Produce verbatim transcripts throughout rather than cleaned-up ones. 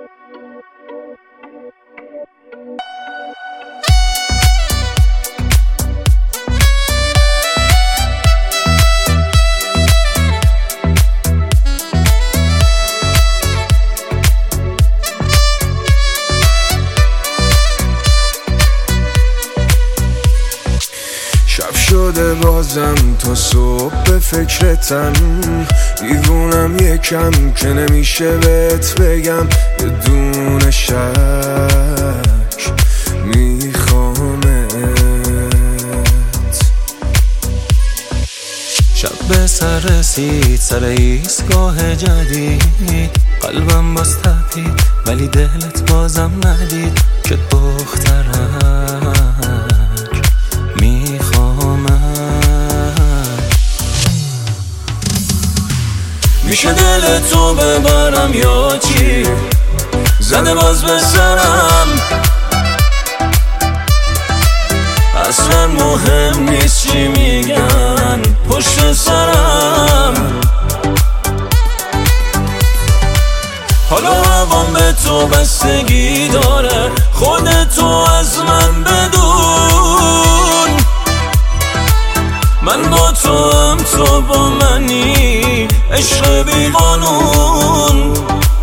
شده بازم تا صبح به فکرتم، دیوونم یکم که نمیشه بهت بگم، بدون شک میخوامت. شب به سر رسید، سر ایستگاه جدید، قلبم باز تپید ولی دلت بازم ندید که دخترم میشه دل تو ببرم یا چی؟ زده باز به سرم، اصلا مهم نیست چی میگن پشت سرم. حالا هوام به تو بستگی داره، خودتو از من بدون، من با تو هم تو با منی، عشق بی قانون.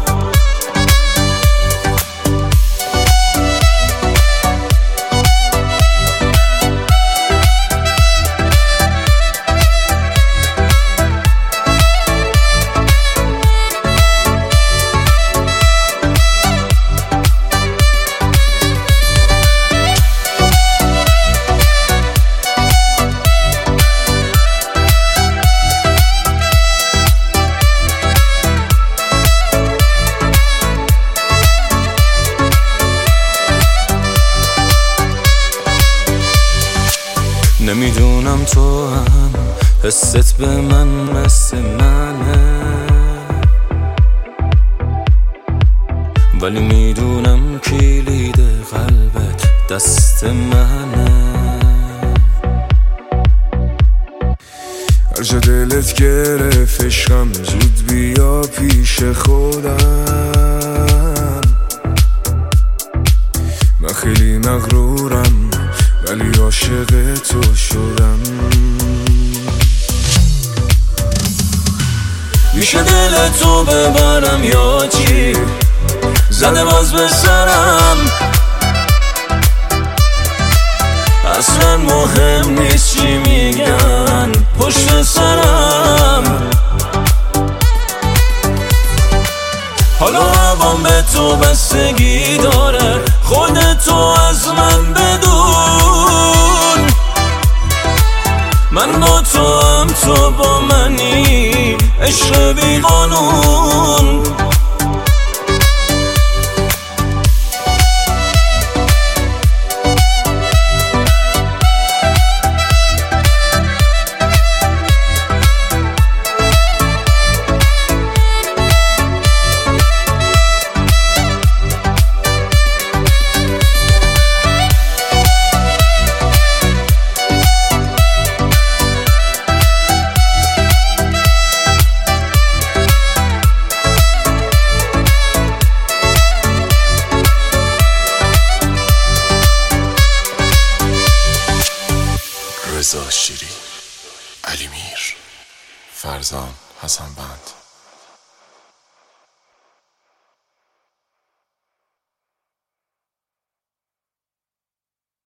نمیدونم تو هم حست به من مثل منه، ولی میدونم کلید قلبت دست منه. هر جا دلت گرفت عشقم، زود بیا پیش خودم. من خیلی مغرورم ولی عاشق تو شدم. میشه دل تو ببرم یا چی؟ زده باز به سرم، اصلا مهم نیست چی میگن پشت سرم. حالا هوام به تو بستگی داره، خودتو از من بدون، من با تو هم تو با منی، عشق بی قانون. رضا شیری، علی میر، فرزان حسن بند.